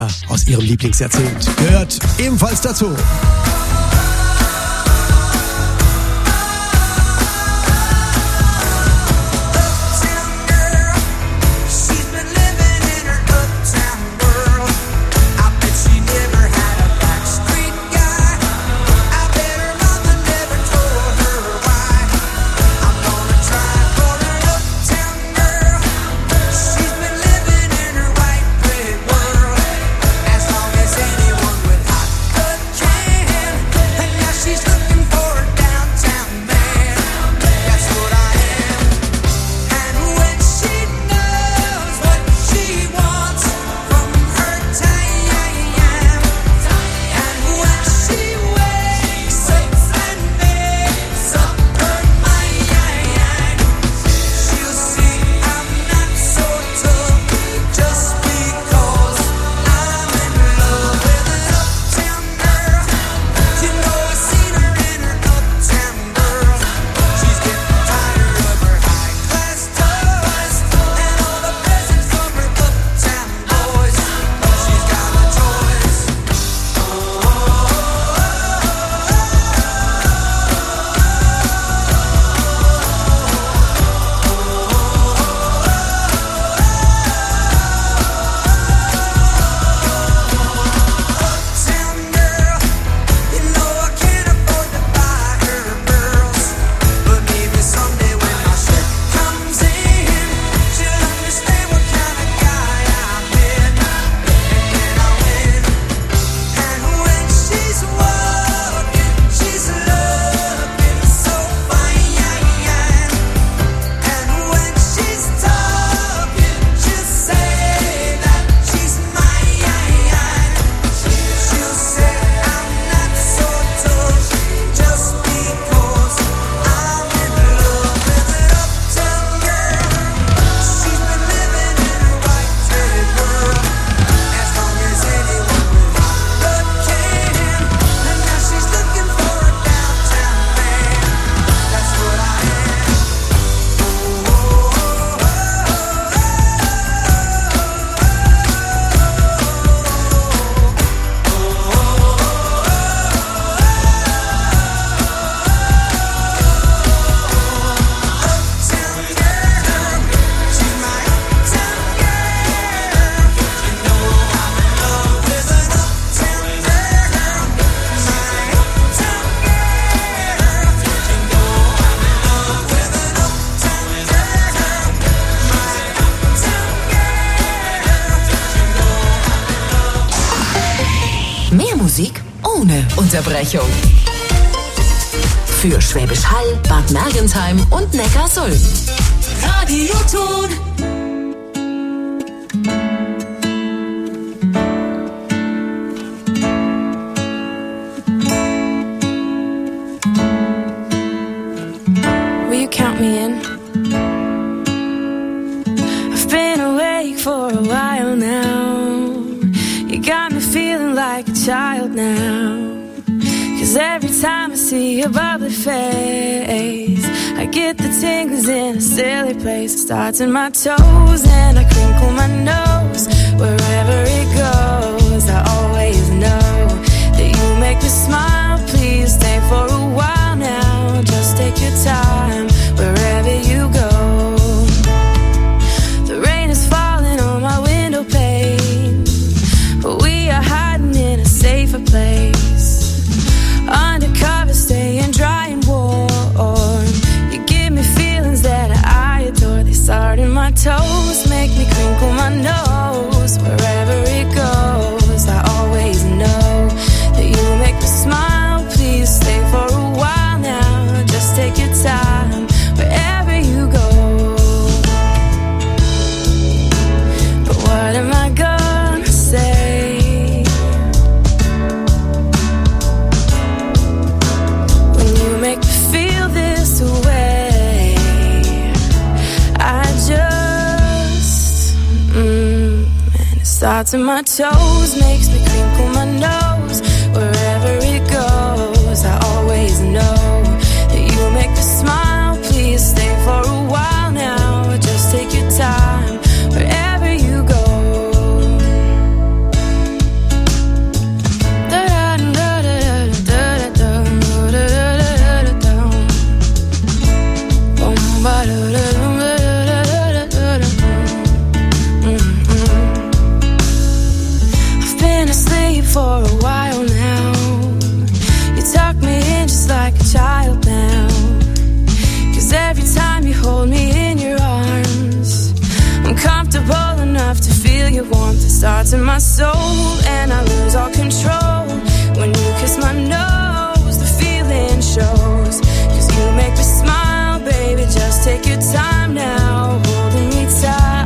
aus ihrem Lieblingsjahrzehnt gehört ebenfalls dazu. Unterbrechung. Für Schwäbisch Hall, Bad Mergentheim und Neckarsulm. Radioton. Will you count me in? I've been awake for a while now. You got me feeling like a child now. 'Cause every time I see your bubbly face, I get the tingles in a silly place. It starts in my toes and I crinkle my nose. Wherever it goes, I always know that you make me smile. Please stay for a while now. Just take your time wherever you go. The rain is falling on my window pane, but we are hiding in a safer place. Undercover, staying dry and warm. You give me feelings that I adore. They start in my toes, make me crinkle my nose. Wherever it goes, I always know that you make me smile. Please stay for a while now. Just take your time wherever you go. But what am I gonna say? Make me feel this way. I just and it starts in my toes, makes me crinkle my nose. Wherever it goes, I always know that you make me smile. Please stay for a while now. Just take your time wherever you go. for a while now. You tuck me in just like a child now. 'Cause every time you hold me in your arms, I'm comfortable enough to feel your warmth. It starts in my soul and I lose all control. When you kiss my nose, the feeling shows. 'Cause you make me smile, baby, just take your time now, holding me tight.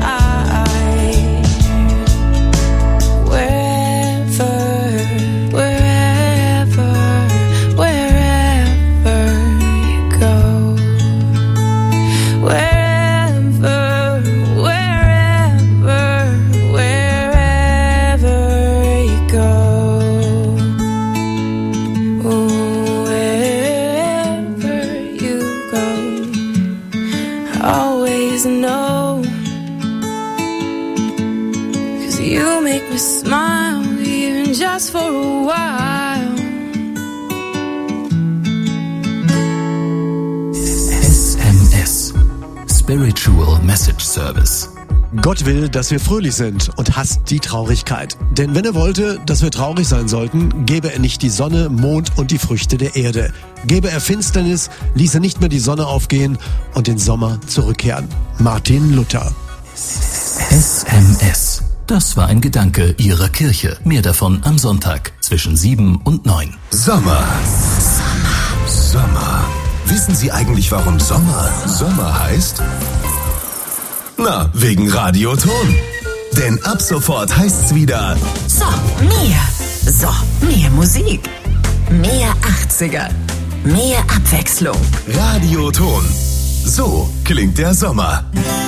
Smile, even just for a while. SMS Spiritual Message Service. Gott will, dass wir fröhlich sind und hasst die Traurigkeit. Denn wenn er wollte, dass wir traurig sein sollten, gäbe er nicht die Sonne, Mond und die Früchte der Erde. Gäbe er Finsternis, ließ er nicht mehr die Sonne aufgehen und den Sommer zurückkehren. Martin Luther. SMS. Das war ein Gedanke Ihrer Kirche. Mehr davon am Sonntag zwischen 7 und 9. Sommer. Wissen Sie eigentlich, warum Sommer heißt? Na, wegen Radioton. Denn ab sofort heißt's wieder mehr Musik. Mehr 80er. Mehr Abwechslung. Radioton. So klingt der Sommer.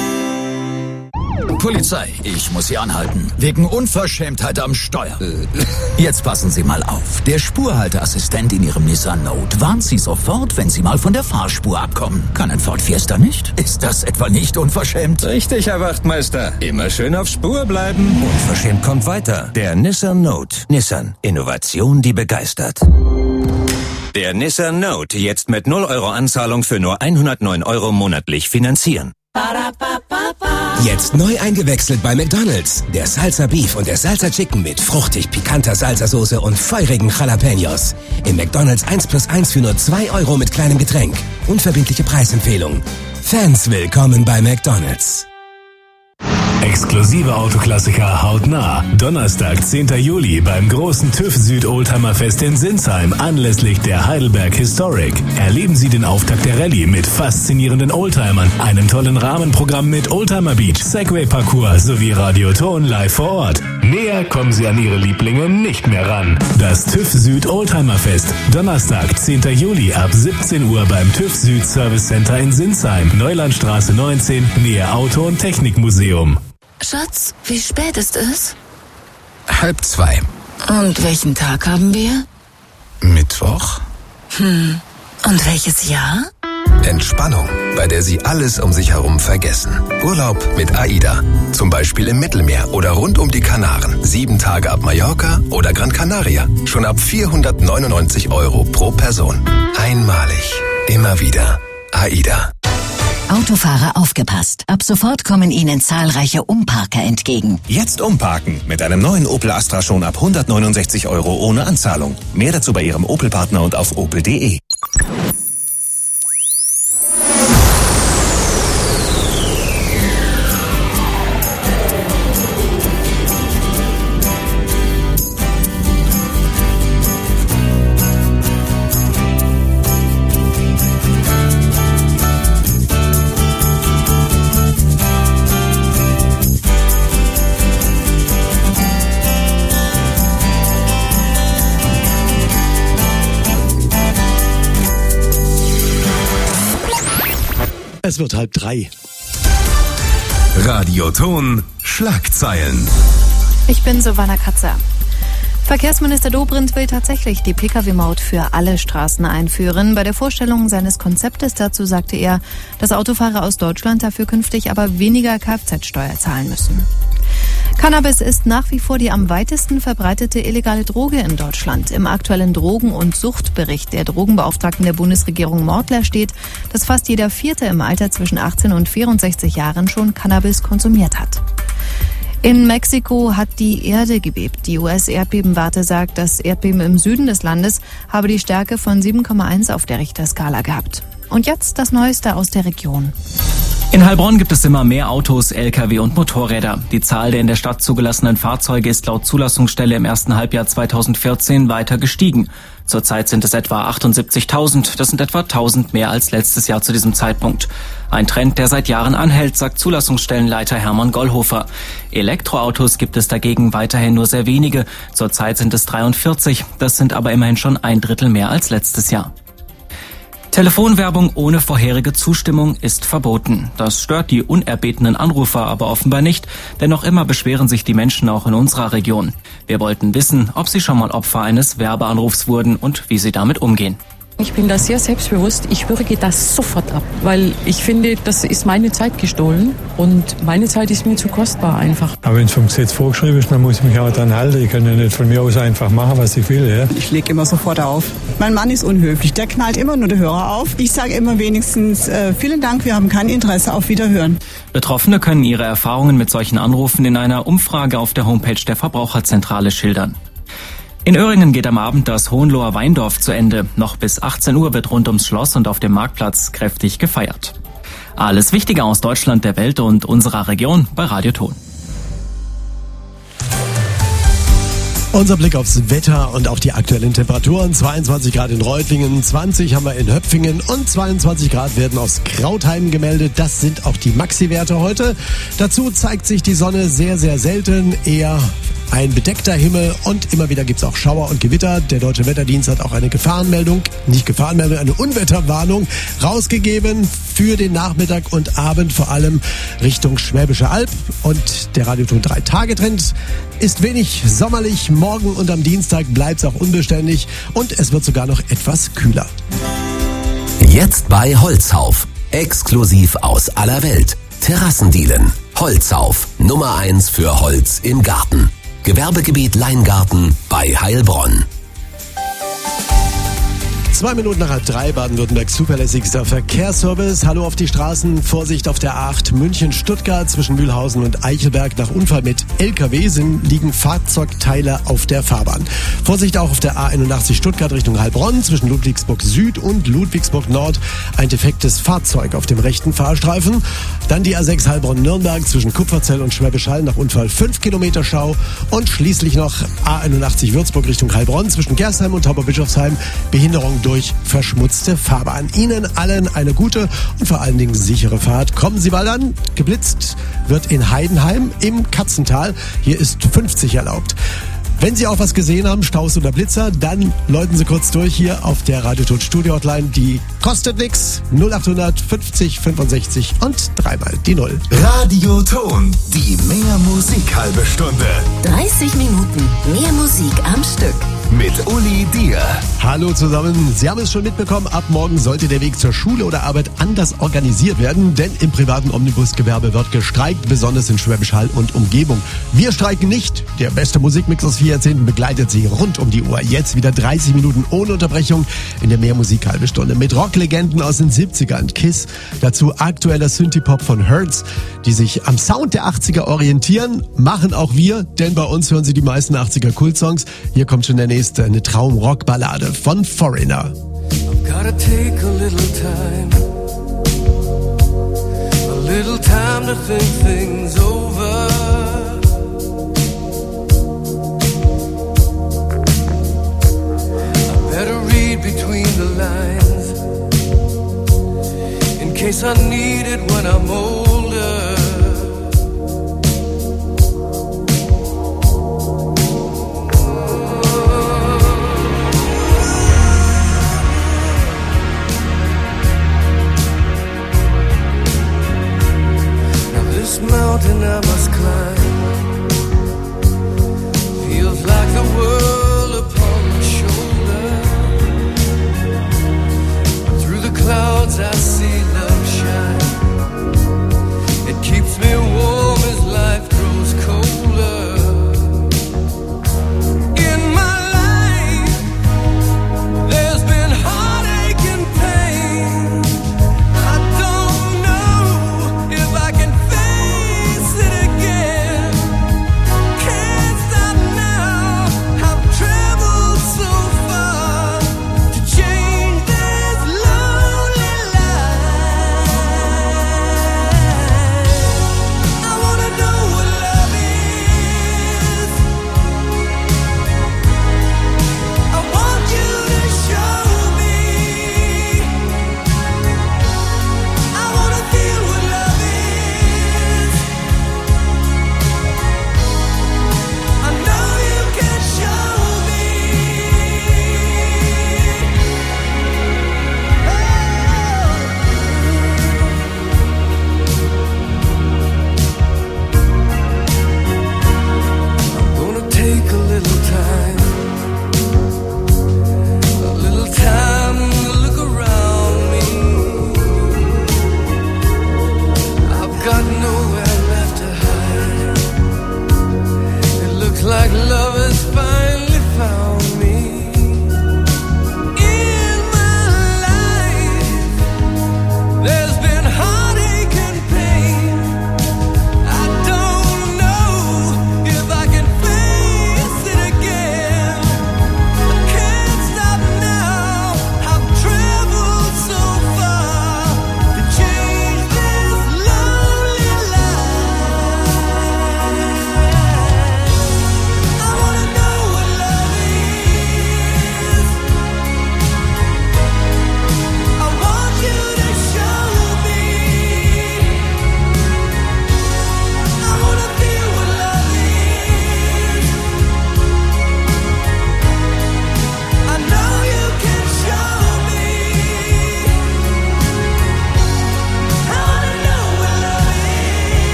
Polizei, ich muss Sie anhalten. Wegen Unverschämtheit am Steuer. Jetzt passen Sie mal auf. Der Spurhalteassistent in Ihrem Nissan Note warnt Sie sofort, wenn Sie mal von der Fahrspur abkommen. Kann ein Ford Fiesta nicht? Ist das etwa nicht unverschämt? Richtig, Herr Wachtmeister. Immer schön auf Spur bleiben. Unverschämt kommt weiter. Der Nissan Note. Nissan. Innovation, die begeistert. Der Nissan Note jetzt mit 0 € Anzahlung für nur 109 € monatlich finanzieren. Jetzt neu eingewechselt bei McDonald's. Der Salsa Beef und der Salsa Chicken mit fruchtig pikanter Salsasoße und feurigen Jalapenos. Im McDonald's 1+1 für nur 2 € mit kleinem Getränk. Unverbindliche Preisempfehlung. Fans willkommen bei McDonald's. Exklusive Autoklassiker hautnah. Donnerstag, 10. Juli beim großen TÜV Süd Oldtimerfest in Sinsheim anlässlich der Heidelberg Historic. Erleben Sie den Auftakt der Rallye mit faszinierenden Oldtimern, einem tollen Rahmenprogramm mit Oldtimer Beach, Segway-Parcours sowie Radioton live vor Ort. Näher kommen Sie an Ihre Lieblinge nicht mehr ran. Das TÜV Süd Oldtimerfest. Donnerstag, 10. Juli ab 17 Uhr beim TÜV Süd Service Center in Sinsheim. Neulandstraße 19, Nähe Auto- und Technikmuseum. Schatz, wie spät ist es? 1:30. Und welchen Tag haben wir? Mittwoch. Und welches Jahr? Entspannung, bei der Sie alles um sich herum vergessen. Urlaub mit AIDA. Zum Beispiel im Mittelmeer oder rund um die Kanaren. 7 Tage ab Mallorca oder Gran Canaria. Schon ab 499 € pro Person. Einmalig. Immer wieder. AIDA. Autofahrer aufgepasst. Ab sofort kommen Ihnen zahlreiche Umparker entgegen. Jetzt umparken. Mit einem neuen Opel Astra schon ab 169 € ohne Anzahlung. Mehr dazu bei Ihrem Opel-Partner und auf opel.de. Es wird 2:30. Radioton Schlagzeilen. Ich bin Silvana Katzer. Verkehrsminister Dobrindt will tatsächlich die Pkw-Maut für alle Straßen einführen. Bei der Vorstellung seines Konzeptes dazu sagte er, dass Autofahrer aus Deutschland dafür künftig aber weniger Kfz-Steuer zahlen müssen. Cannabis ist nach wie vor die am weitesten verbreitete illegale Droge in Deutschland. Im aktuellen Drogen- und Suchtbericht der Drogenbeauftragten der Bundesregierung Mortler steht, dass fast jeder Vierte im Alter zwischen 18 und 64 Jahren schon Cannabis konsumiert hat. In Mexiko hat die Erde gebebt. Die US-Erdbebenwarte sagt, das Erdbeben im Süden des Landes habe die Stärke von 7,1 auf der Richterskala gehabt. Und jetzt das Neueste aus der Region. In Heilbronn gibt es immer mehr Autos, Lkw und Motorräder. Die Zahl der in der Stadt zugelassenen Fahrzeuge ist laut Zulassungsstelle im ersten Halbjahr 2014 weiter gestiegen. Zurzeit sind es etwa 78.000. Das sind etwa 1.000 mehr als letztes Jahr zu diesem Zeitpunkt. Ein Trend, der seit Jahren anhält, sagt Zulassungsstellenleiter Hermann Gollhofer. Elektroautos gibt es dagegen weiterhin nur sehr wenige. Zurzeit sind es 43. Das sind aber immerhin schon 1/3 mehr als letztes Jahr. Telefonwerbung ohne vorherige Zustimmung ist verboten. Das stört die unerbetenen Anrufer aber offenbar nicht, denn noch immer beschweren sich die Menschen auch in unserer Region. Wir wollten wissen, ob sie schon mal Opfer eines Werbeanrufs wurden und wie sie damit umgehen. Ich bin da sehr selbstbewusst. Ich würge das sofort ab, weil ich finde, das ist meine Zeit gestohlen und meine Zeit ist mir zu kostbar einfach. Aber wenn es vom Gesetz vorgeschrieben ist, dann muss ich mich auch dran halten. Ich kann ja nicht von mir aus einfach machen, was ich will. Ja? Ich lege immer sofort auf. Mein Mann ist unhöflich. Der knallt immer nur den Hörer auf. Ich sage immer wenigstens vielen Dank, wir haben kein Interesse, auf Wiederhören. Betroffene können ihre Erfahrungen mit solchen Anrufen in einer Umfrage auf der Homepage der Verbraucherzentrale schildern. In Öhringen geht am Abend das Hohenloher Weindorf zu Ende. Noch bis 18 Uhr wird rund ums Schloss und auf dem Marktplatz kräftig gefeiert. Alles Wichtige aus Deutschland, der Welt und unserer Region bei Radio Ton. Unser Blick aufs Wetter und auch die aktuellen Temperaturen. 22 Grad in Reutlingen, 20 haben wir in Höpfingen und 22 Grad werden aus Krautheim gemeldet. Das sind auch die Maxi-Werte heute. Dazu zeigt sich die Sonne sehr, sehr selten, eher ein bedeckter Himmel und immer wieder gibt's auch Schauer und Gewitter. Der Deutsche Wetterdienst hat auch eine eine Unwetterwarnung rausgegeben für den Nachmittag und Abend, vor allem Richtung Schwäbische Alb. Und der Radioton 3-Tage-Trend ist wenig sommerlich. Morgen und am Dienstag bleibt's auch unbeständig und es wird sogar noch etwas kühler. Jetzt bei Holzhauf. Exklusiv aus aller Welt. Terrassendielen. Holzhauf. Nummer 1 für Holz im Garten. Gewerbegebiet Leingarten bei Heilbronn. 2 Minuten nach 3, Baden-Württembergs zuverlässigster Verkehrsservice. Hallo auf die Straßen. Vorsicht auf der A8 München-Stuttgart zwischen Mühlhausen und Eichelberg. Nach Unfall mit LKW liegen Fahrzeugteile auf der Fahrbahn. Vorsicht auch auf der A81 Stuttgart Richtung Heilbronn zwischen Ludwigsburg Süd und Ludwigsburg Nord. Ein defektes Fahrzeug auf dem rechten Fahrstreifen. Dann die A6 Heilbronn-Nürnberg zwischen Kupferzell und Schwäbisch Hall. Nach Unfall 5 Kilometer Stau. Und schließlich noch A81 Würzburg Richtung Heilbronn zwischen Gerstheim und Tauberbischofsheim. Behinderung durch verschmutzte Fahrbahn. Ihnen allen eine gute und vor allen Dingen sichere Fahrt. Kommen Sie bald an. Geblitzt wird in Heidenheim im Katzental. Hier ist 50 erlaubt. Wenn Sie auch was gesehen haben, Staus oder Blitzer, dann läuten Sie kurz durch hier auf der Radioton Studio Hotline. Die kostet nix. 0800 50 65 und 3-mal die 0. Radioton, die mehr Musik halbe Stunde. 30 Minuten mehr Musik am Stück. Mit Uli Dier. Hallo zusammen. Sie haben es schon mitbekommen, ab morgen sollte der Weg zur Schule oder Arbeit anders organisiert werden, denn im privaten Omnibusgewerbe wird gestreikt, besonders in Schwäbisch Hall und Umgebung. Wir streiken nicht. Der beste Musikmix aus 4 Jahrzehnten begleitet Sie rund um die Uhr. Jetzt wieder 30 Minuten ohne Unterbrechung in der Mehrmusik halbe Stunde mit Rocklegenden aus den 70ern, Kiss, dazu aktueller Synthie-Pop von Hertz, die sich am Sound der 80er orientieren, machen auch wir, denn bei uns hören Sie die meisten 80er Kultsongs. Hier kommt schon der nächste, eine Traum-Rock-Ballade von Foreigner. Gotta take a little time to think things over. I better read between the lines in case I need it when I'm older. Mountain I must climb feels like the world upon my shoulder. Through the clouds I see love shine. find